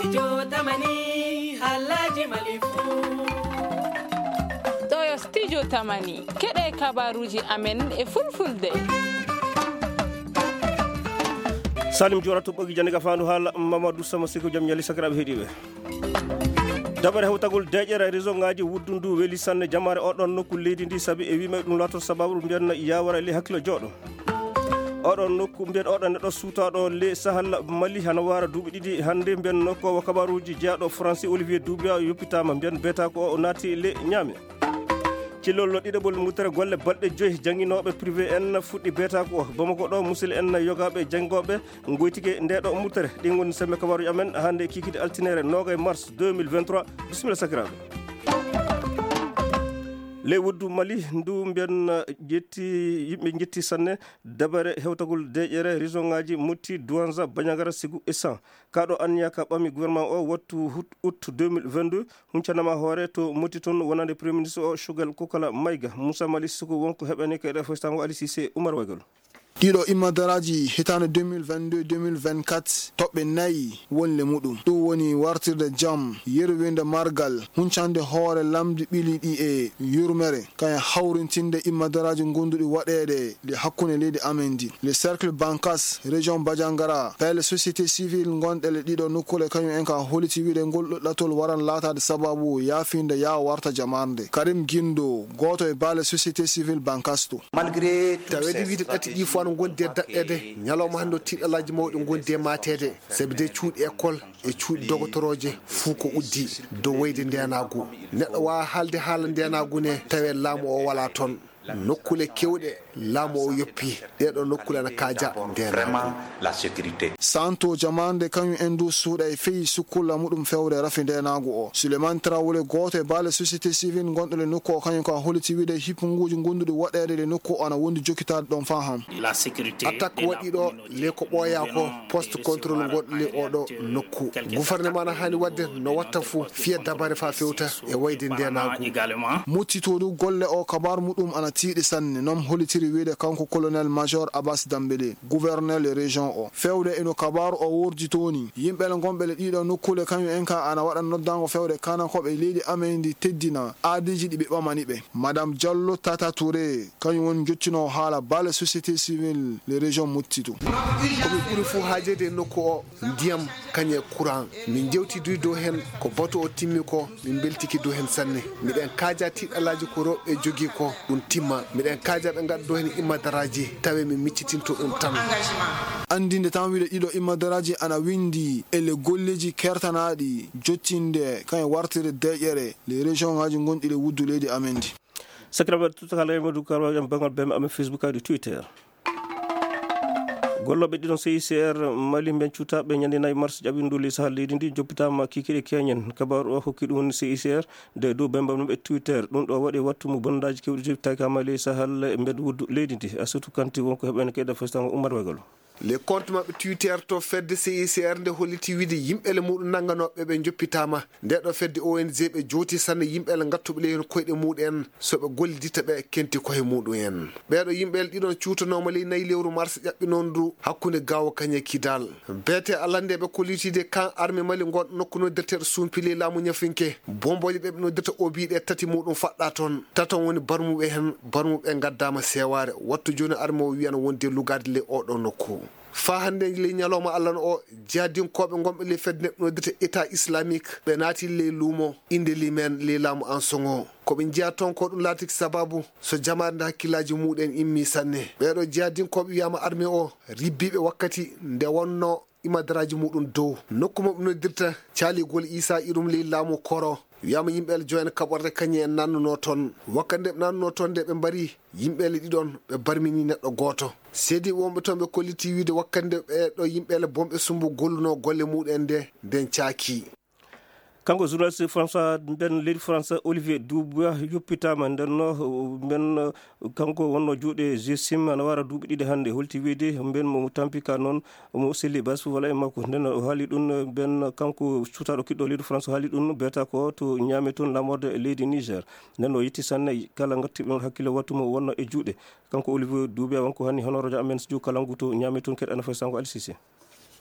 studio tamani halaji malifu ɗo studio tamani keɗe kabaruji amen e fulfulde. salim jorato ɓogi janiga fandu haala mamadou sama siko jaam ñali sakiraɓe heeɗiɓe dabare hewtagol deƴere réseau ngaji wuddu ndu weeli sanne jamare oɗon nokku leydi ndi saabi e wima ɗum lato sababu ɗum mbiyan yawara le hakkilo jooɗo oɗon nokku mbiyen oɗon neɗɗo suutaɗo le sahal mali hana wara duuɓi ɗiɗi hande mbiyen nokkowo kabaruji jeeyaɗo français Olivier Doumbia yoppitama mbiyen beta ko o naati le ñaame cilollo ɗiɗaɓol mutere golle balɗe 5 jangguinoɓe privé en fuɗɗi beeta ko Bamako ɗo musil en yogaɓe janggoɓe goytike ndeɗo mutere ɗin goni semme kabaruji amen hande kikide altinere 9 mars 2023 bisimilla sakiraɓe ley wuddu Mali ndu mbiyen yimɓe jetti sanne dabare hewtagol deƴere région ngaji Mouti Douanza Bandiagara Sékou et San kaɗo anniya ka ɓami gouvernement o wattu août 2022 huncanama hoore to Mouti toon wonande premier ministre o Choguel Kokala Maïga Moussa Mali Sékou wonko heɓani kayɗa fostango Ali Cissé Oumar Waygol ɗiɗo immadaraji hitande 2022-2024 toɓɓe nayi wonle muɗum ɗum woni wartirde jaam yerwinde margal huncande hoore lamdi ɓili ɗi e yurmere kayen hawrintinde immadaraji gonduɗi waɗede le hakkunde leydi amen di le cercle bancas région Bandiagara pelle société civile gonɗele ɗiɗo nokkule kañum en ka holiti wiide ngol ɗoɗɗatol waran latade sababu yafinde ya warta jamarde Karim Guindo goto e baale société civile bancas to malgré tawede wiide ɗati ɗi fois no gondi e daɗɗede ñalawma hande o tiɗalaji mawɗi gondi e matede sabi de cuuɗi école e cuuɗi dogotoroje fuu ko uddi dow wayde ndenagu neɗɗo wawa haalde haala ndenagu ne tawe laamu o wala toon nokkule kewɗe laamu o yoppi ɗeɗo nokkule ana kaaja ndena santo jamande kañum en du suuɗa e feyi sukkulla muɗum fewde rafi ndenagu o Souleymane Traoré goto e baale société civile gonɗo le nokku o kañum ka holiti wiide hippunguji gonduɗi waɗede le nokku o ana wondi jokkitade ɗon faham attaque waɗiɗo le ko ɓooya ko poste contrôle goɗɗo le oɗo nokku gouvernement ana hani wadde no watta fou fiya dabare fa fewta e wayde ndenagu muttito du golle o kabaru muɗum ana tiiɗi sanne noon holitiri wiide kanko colonel major Abbas Dambélé gouverneur le région o fewde eno kabaru o wurji toni yimɓele gonɓele ɗiɗo nokkule kañum en ka ana waɗa noddango fewde kanankoɓe leydi amen ndi teddina aadiji ɗi ɓe ɓamani ɓe madame Diallo Tata Touré kañum woni jottino haala baale société civile le région Mouttitou koɓe ɓuuri fo haajede nokku o ndiyam kañe courant min jewtidi dow hen ko bato o timmi ko min beltiki dow hen sanne miɗen kaaja tiɗalaji ko rewɓe jogui ko ɗum timma miɗen kaaja ɓe gaddo hen immadaraji tawe min miccitinto ɗum tan andinde tan wiide ɗiɗo immadaraji ana windi ele golleji kertanaɗi jottinde kañe wartire deƴere les région ngaji gonɗi le wuddu leydi amen di sakiraɓe tutakala Amadou Karwa jam bangal bem amen Facebook adi Twitter golloɓe ɗiɗon CICR Mali ben cuutaɓe ñande 9 mars ƴaɓinduli sahal leydi ndi joppitama kikiɗe keñen kabaru o hokki ɗum woni CICR de dow bembam ɓe Twitter ɗum ɗo waɗi wattumo bondaji kewɗi joppitaki ha Mali sahal e mbed wuddu leydi ndi Assatou Kanté wonko heɓani kayɗa fostango Oumar Waygol les compte mabɓe Twitter to fedde CICR nde holliti wiide yimɓele muɗum nangganoɓe ɓe joppitama ndeɗo fedde ONG ɓe jooti sanne yimɓele gattuɓe ley koyɗe muɗum soɓe gollidita ɓe kenti koye muɗum en ɓeɗo yimɓele ɗiɗon cuutanoma ley 4 lewru mars ƴaɓɓinon ndu hakkude gawo kañe kidal beete alande ɓe kollitide kan armé Mali gonɗo nokku noddirteɗo sumpile laamu ñafinke bomboje ɓe noddirta obiɗe tati muɗum faɗɗa toon taton woni barmuɓe hen barmuɓe gaddama seware wattu joni armé o wiyana wonde lugade le oɗo nokku fa hande le ñalawma Allah o jadinkoɓe gonɓe le fedde noddirta état islamique ɓe naati le luumo inde limen le laamu en songo koɓe jiya toon ko ɗum laatiki sababu so jamarde hakkillaji muɗen immi sanne ɓeɗo jeyadinkoɓe wiyama armé o ribbiɓe wakkati nde wonno imadaraji muɗum dow nokku moɓe noddirta caaligol Issa irum ley laamu koro wiyama yimɓele joyene kaɓorde kañe en nannuno toon wakkati nde ɓe nannuno toon nde ɓe mbari yimɓele ɗiɗon ɓe barmini neɗɗo goto seedi wonɓe toon ɓe kolliti wiide wakkati nde ɓeɗo yimɓele bomɓe sumbu golluno golle muɗen nde nden caaki kanko journaliste François ben leydi France Olivier Doumbia yoppitama ndenno ben kanko wonno juuɗe GSIM ana wara duuɓi ɗiɗi hannde holti wiide ben mo tampika noon mo selli bas wala e makko nden o haali ɗum ben kanko cuutaɗo kiɗɗo leydi France o haali ɗum beta ko to ñaame toon lamorde e leydi Niger nden o yetti sanne kala gartiɓe noon hakkille wattumo wonno e juuɗe kanko Olivier Doumbia wonko hanni honorojo amen studio Kalangu to ñaame toon keɗana fo sango Ali Cissé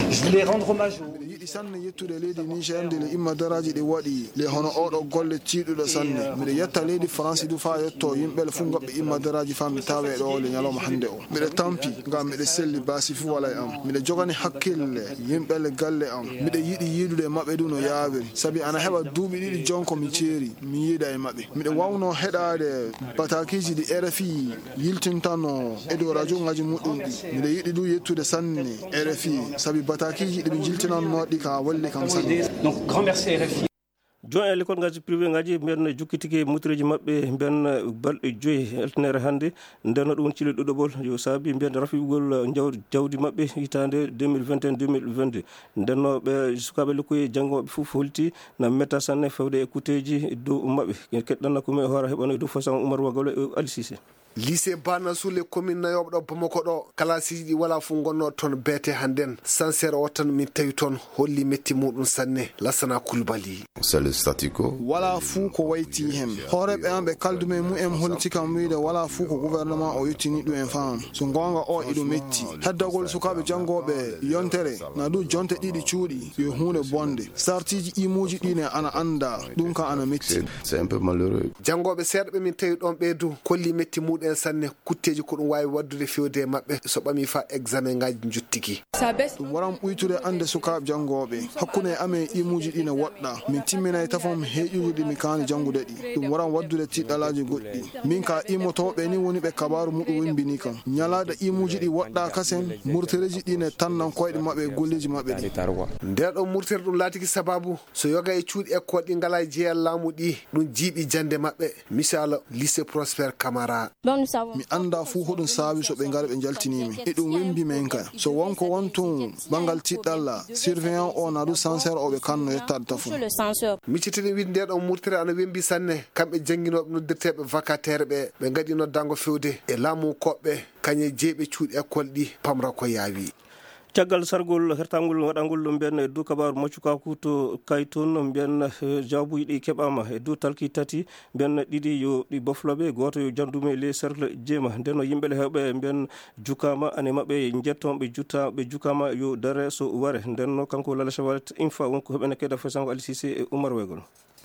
Je voulais rendre hommage au yiɗi sanne yettude leydi Niger nde le imma daraji ɗi waɗi le hono oɗo golle tiiɗuɗo sanne. Miɗe yetta leydi France du fa yetto yimɓele fu goɓɓe imma daraji fa mi tawe ɗo le ñalawma hande o. Miɗe tampi ngam miɗe selli basi fu wala e am. Miɗe jogani hakkille yimɓele galle am. Miɗe yiɗi yiidude maɓɓe du no yawiri sabi ana heɓa duuɓi ɗiɗi jonko mi ceeri mi yiida e maɓɓe. Miɗe wawno heɗade batakiji ɗi RFI yiltintano e dow radio ngaji muɗɗum ɗi. Miɗe yiɗi du yettude sanne RFI sabi batakiji ɗi ɓe jiltinannoɗi ka walli kam sanne. Donc grand merci RFI. jon e l'école ngaji privé ngaji mbiyen jukkitiki mutreji maɓɓe mbiyen balɗe 5 eltenere hannde ndenno ɗum cili ɗuɗoɓol yo saabi mbiyen rafiɓugol jawdi maɓɓe hitande 2021 2022 ndenno ɓe sukaɓe lokkoye janngoɓe fof holti na metta sanne fewde e kuteji dow maɓɓe keɗɗanna komi e hoore heɓano e dow façon Oumar Wagalo e Ali Cissé. lycée Bana Soule commune nayoɓe ɗo Bamako ɗo classiji ɗi wala fu gonno toon beete hannden sincére o tan min tawi toon holli metti muɗum sanne Lassana Coulibaly. C'est le statu quo. Wala fu ko wayti hen hooreɓe an ɓe kaldume mumen holti kam wiide wala fu ko gouvernement o yettini ɗum en fam so gonga o iɗo metti heddagol sukaɓe janggoɓe yontere na du jonte ɗiɗi cuuɗi yo hunde bonde sartiji imuji ɗine ana anda ɗum ka ana metti. C'est un peu malheureux. Janggoɓe seeɗa ɓe min tawi ɗon ɓeydu kolli metti muɗum en sanne kutteji ko ɗum wawi waddude fewde e maɓɓe so ɓami fa examen ngaji juttiki. ɗum waran ɓuytude ande sukaɓe janggoɓe hakkude e amen imuji ɗine woɗɗa min timminay tafom heeƴuji ɗi mi kaani jangude ɗi ɗum waran waddude tiɗɗalaji goɗɗi min ka immotoɓe ni woni ɓe kabaru muɗum wimbini kam ñalade imuji ɗi woɗɗa kasen murtereji ɗine tannan koyɗe maɓɓe e golleji maɓɓe ɗi nder ɗon murtere ɗum laatiki sababu so yoga e cuuɗi école ɗi ngala e jeeyal laamu ɗi ɗum jiiɓi jande maɓɓe misala lycée Prosper Camara. mi anda fu hoɗum saabi so ɓe ngari ɓe jaltinimi e ɗum wembi men ka so wonko wontum bangal tiɗɗalla surveillant o na du sincére o ɓe kanno yettade tafu miccitini wiide nde ɗon murtere ana wembi sanne kamɓe jangguinoɓe noddirteɓe vacataire ɓe gaɗi noddango fewde e laamu koɓɓe kañe jeeɓe cuuɗi école ɗi pamra ko yaawi. caggal sargol hertangol waɗangol mbiyen e dow kabaru maccukaku to kay toon mbiyen jabuji ɗi keɓama e dow talki tati mbiyen ɗiɗi yo ɗi bofloɓe goto yo jandume e ley cercle jeema nden no yimɓele hewɓe mbiyen jukama ane mabɓe jettonɓe ɓe jukama yo dare so ware nden no kanko Lala Chawalet infa wonko heɓene keɗa façango Ali Cissé e Oumar Wegol.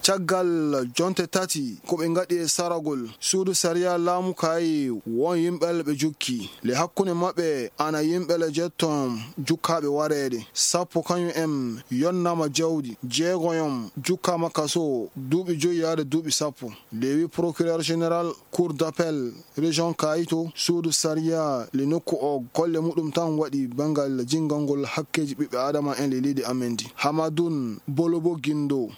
caggal jonte tati ko ɓe gaɗi e saragol suudu saria laamu kayi won yimɓele ɓe jukki le hakkunde maɓɓe ana yimɓele jetton jukkaɓe wareede 10 kañum en yonnama jawdi 6 jukkama kaso duuɓi 5 yaade duuɓi 10 lewi procureur général cour d'appel région kayito suudu saria le nokku o golle muɗum tan waɗi bangal jingangol hakkeji ɓiɓɓe adama en le leydi amen di Hamadoun Bolobo Guindo.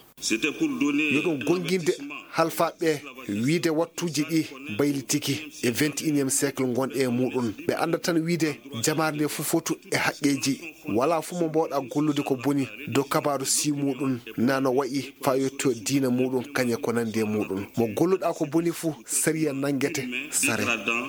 yoɗum gonginde halfaɓe wiide wattuji ɗi baylitiki e 21e siècle gonɗe e muɗum ɓe anda tan wiide jamare nde fu fotu e haqqeji wala fu mo mbawɗa gollude ko boni dow kabaru si muɗum nano wayi fa yetto diina muɗum kañe ko nandi e muɗum mo golluɗa ko boni fu sariya nangete sare.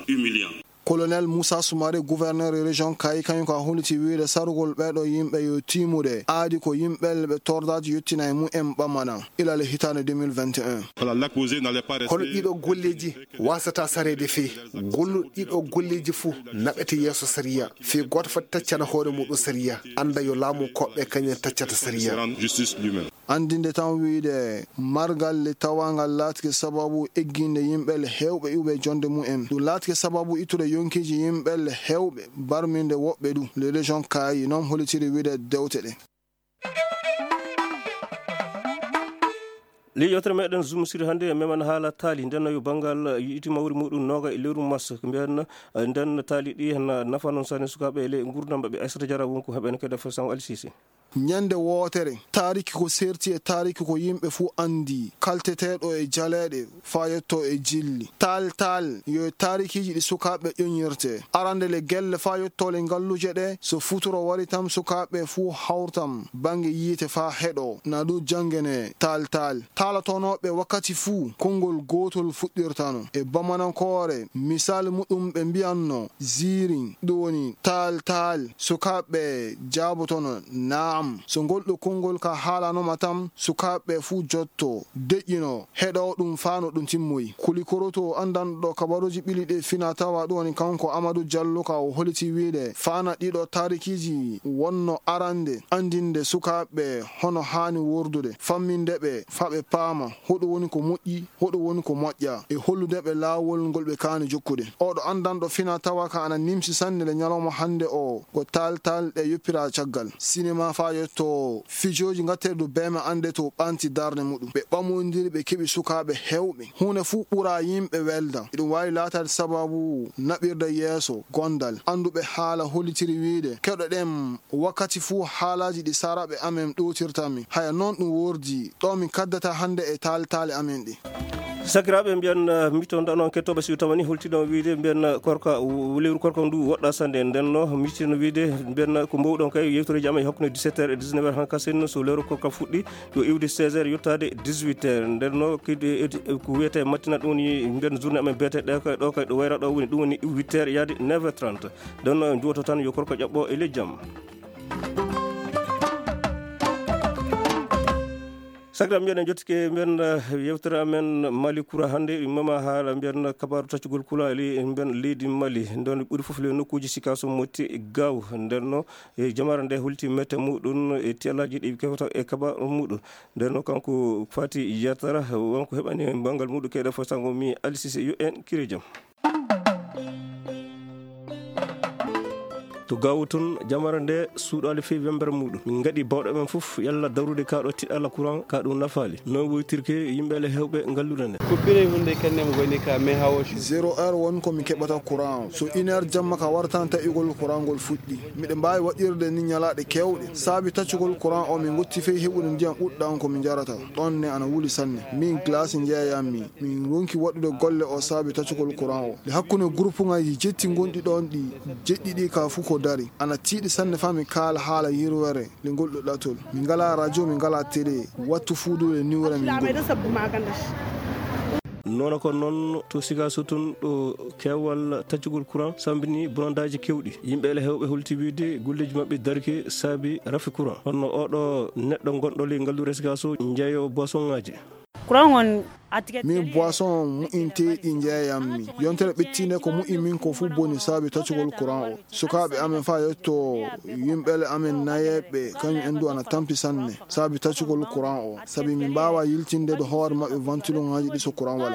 colonel Moussa Soumaré gouverneur région Kayi kañum ko holliti wiide sarugol ɓeɗo yimɓe yo timude aadi ko yimɓe ɓe tordaji yettina e mumen ɓamana ilale hitande 2021. kono ɗiɗo golleji wasata sarede fe gollu ɗiɗo golleji fuu naɓete yeeso sariya fe goto foti taccana hoore muɗum sariya anda yo laamu koɓɓe kañen taccata sariya. andinde tan wiide margal le tawangal laatike sababu egginde yimɓele hewɓe iwɓe jonde mumen ɗum laatike sababu ittude yonkiji yimɓele hewɓe barminde woɓɓe ɗum le région Kayi noon holitiri wiide dewte ɗe. li yotere meɗen zoom siri hannde e meman haala taali nden yo banggal yiiti mawri muɗum noga e lewru mars mbiyen nden taali ɗi hen nafa noon sane sukaɓe e ley gurdam ɓe Aissata Diarra wonko heɓene kede façon Ali Cissé. ñande wootere taariki ko serti e taariki ko yimɓe fuu andi kalteteɗo e jaleɗe fa yetto e jilli tal yo taarikiji ɗi sukaɓe ƴoñirte arande le gelle fa yettole ngalluje ɗe so futuro wari tam sukaɓe fuu hawrtam bange yiite fa heɗo na ɗum jangene talatonoɓe wakkati fuu konngol gotol fuɗɗirtano e bamanankore misal muɗum ɓe mbiyanno zirin ɗum woni tal sukaɓe jabotono na jam so ngol ɗo kongol ka haalanoma tam sukaɓe fuu jotto deƴƴino heɗo ɗum faano ɗum timmoyi kulikoroto andanɗo kabaruji ɓili ɗe fina tawa ɗum woni kanko Amadou Diallo ka o holiti wiide faana ɗiɗo tarikiji wonno arande andinde sukaɓe hono hani wordude famminde ɓe faɓe paama hoɗo woni ko moƴƴi hoɗo woni ko moƴƴa e hollude ɓe laawol ngol ɓe kaani jokkude oɗo andanɗo fina tawa ka ana nimsi sanne le ñalawma hande o ko tal e yoppira caggal cinéma fa yetto fijoji gatteɗo bema ande to ɓanti darde muɗum ɓe ɓamodiri ɓe keeɓi sukaɓe hewɓe hunde fuu ɓura yimɓe welda ɗum wawi latade sababu naɓirde yeeso gondal anduɓe haala hollitiri wiide kewɗe ɗen wakkati fuu haalaji ɗi saraɓe amen ɗotirtami haya noon ɗum wordi ɗo min kaddata hande e tali amen ɗi sakiraɓe mbiyan mittonɗa noon kettoɓe siwtama ni hultino wiide mbiyan korka lewru korka ndu woɗɗa sande ndenno mittino wiide mbiyan ko mbowɗon kay yewtoreji amen hakkude 17h e 19h han kasen so lewru korka fuɗɗi yo iwde 16h yettade 18h ndenno ko wiyete mattina ɗum woni mbiyan journée amen beeteɗe ɗo kay ɗo wayra ɗo woni ɗum woni 8h yaade 9h30 ndenno duwoto tan yo korka ƴaɓɓo e ley jaam sakiraɓe mbiyen en jottike mbiyen yewtere amen Mali Koura hannde mama haala mbiyen kabaru taccugol kulali mbiyen leydi Mali nden ɓuuri fof le nokkuji sikaso motti gaw ndenno e jamara nde hulti mette muɗum e tialaji ɗi kewta e kabaru muɗum ndenno kanko Fati Yatara wonko heɓani bangal muɗum keeɗa fo sango mi Ali Cissé yo en kiri jaam to gawu toon jamara nde suuɗali fewi wembere muɗum min gaɗi bawɗo men foof yalla dawrude kaɗo tiɗɗalla courant ka ɗum nafali non woytirke yimɓele hewɓe ngallude nde ko ɓiire hunde kannema goni ka mais ha woci 0 heure won komi keɓata courant so 1 heure jamma ka wartan taƴugol courant ngol fuɗɗi miɗe mbawi waɗirde ni ñalaɗe kewɗe saabi taccugol courant o min gotti fewi heɓude ndiyam ɓuɗɗan komin jarata ɗonne ana wuuli sanne min glace jeeyammi min ronki waɗude golle o saabi taccugol courant o nde hakkude groupe ngaji jetti gonɗi ɗon ɗi jeɗɗiɗi ka fuu ko dari ana tiiɗi sanne fa mi kaala haala yirwere le ngolɗo ɗatol min ngala radio min ngala télé wattu fuudude niwre min noona ko noon to sikaso toon ɗo kewwal taccugol courant sambini bonondaji kewɗi yimɓele hewɓe holti wiide golleji mabɓe darike saabi rafi courant honno oɗo neɗɗo gonɗo ley ngallure sikaso jeeyo boisson ngaji courant on min boisson mu'inteɗi jeeyammi yontere ɓettinde ko mu'i min ko fuu boni saabi taccugol courant o sukaɓe amen fa yetto yimɓele amen nayeɓe kañum en du ana tampi sanne saabi taccugol courant o saabi min mbawa yiltinde ɗo hoore mabɓe ventilo ngaji ɗi so courant wala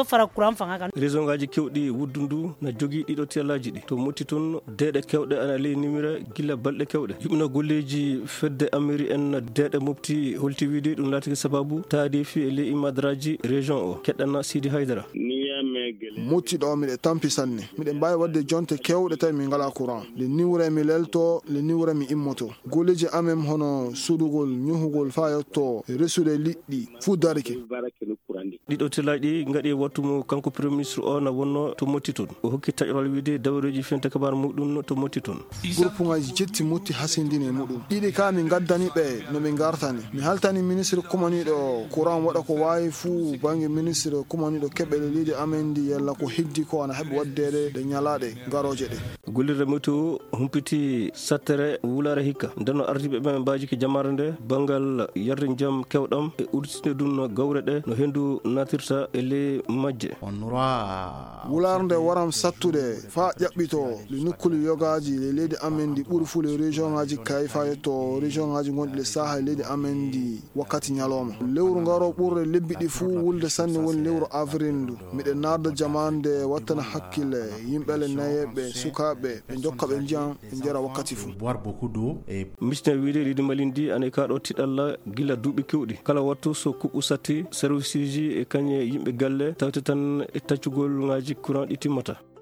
région ngaji kewɗi wuddu ndu na jogui ɗiɗo tellaji ɗi to motti toon deeɗe kewɗe ana ley numéro guila balɗe kewɗe yuɓno golleji fedde amiri en deeɗe mofti holti wiide ɗum laatiki sababu taadi fi e ley imadraji région o keɗɗanna Sidi Haydara mutti ɗo miɗe tampi sanne miɗen mbawi wadde jonte kewɗe tawi min ngala courant le niwre mi lelto le niwre mi immoto golleji amen hono sudugol ñuhugol fa yetto resude liɗɗi fuu darike ɗiɗo tellaji ɗi gaɗi wattumo kanko premier ministre o na wonno to motti toon o hokki taƴoral wiide dawreji fente kabaru muɗum to motti toon groupe ngaji jetti motti hasindine muɗum ɗiɗi ka min gaddani ɓe no ɓe gartani mi haltani ministre kumaniɗo courant waɗa ko wawi fuu bangue ministre kumaniɗo keɓele leydi amen ndi yalla ko heddi ko ana heeɓa waddede ɗe ñalaɗe garoje ɗe gollirde météo humpiti sattere wulare hikka ndenno ardiɓe ɓe mbaji ko jamare nde banggal yarde jaam kewɗam e urtinde ɗum no gawre ɗe no hendu natirta e ley majje wulare nde waram sattude fa ƴaɓɓito le nokkuli yogaji le leydi amen ndi ɓuuri fuu le région ngaji kay fa yetto région ngaji gonɗi le saaha e leydi amen ndi wakkati ñalawma lewru ngaro ɓurde lebbi ɗi fuu wulde sanne woni lewru avril ndu miɗen narda jamande wattana hakkille yimɓele nayeɓe sukaɓe ɓe jokka ɓe jiyan ɓe jara wakkati fuu misne wiide leydi Mali ndi ane kaɗo tiɗalla gila duuɓi kewɗi kala wattu so kuɓɓu satti service ji e kañe yimɓe galle tawte tan e taccugol ngaji courant ɗi timmata